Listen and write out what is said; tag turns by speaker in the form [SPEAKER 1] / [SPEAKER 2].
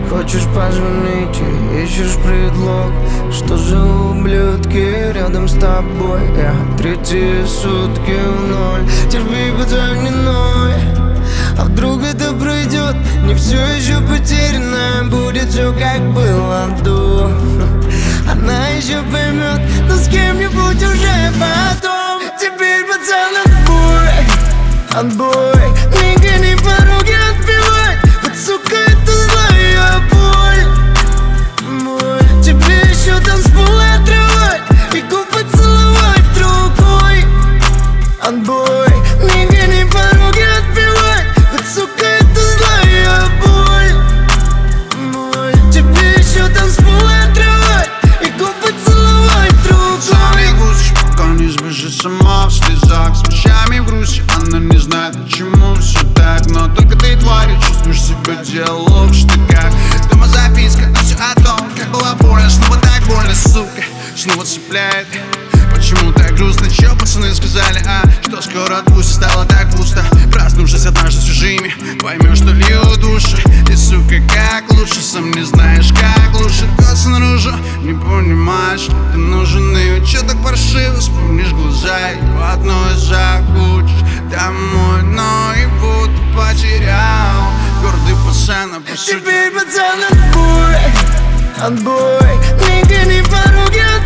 [SPEAKER 1] Хочешь позвонить и ищешь предлог, что за ублюдки рядом с тобой. Я третьи сутки в ноль. Терпи, пацан, не ной. А вдруг это пройдет? Не все еще потеряно, будет все как было до. Она еще поймет, но с кем-нибудь уже потом. Теперь, пацан, отбой, не гони пороги, отбивай. Вот, сука, это злая боль. Тебе еще танцполы отрывать и губы целовать другой. Отбой, не гони пороги, отбивай. Вот, сука, это злая боль. Тебе еще танцполы отрывать и губы целовать другой.
[SPEAKER 2] Сам не гусишь, пока не сбежишь сама в слезах. С вещами в грусти, она не знает, почему все так. Но только ты, тварь, чувствуешь себя диалог в штыках. Дома записка, но все о том, как было больно. Снова так больно, сука, снова цепляет. Почему так грустно, чё пацаны сказали, что скоро отпустит, стало так пусто. Проснувшись однажды с чужими, поймешь, что лью души. И, сука, как лучше, сам не знаешь, как лучше. Рвется наружу, не понимаешь, что ты нужен. И чё так паршиво, вспомнишь глаза. И в одной захочешь домой, но его ты потерял. Гордый пацан, а по сути
[SPEAKER 1] теперь, пацан, отбой, не гони пороги.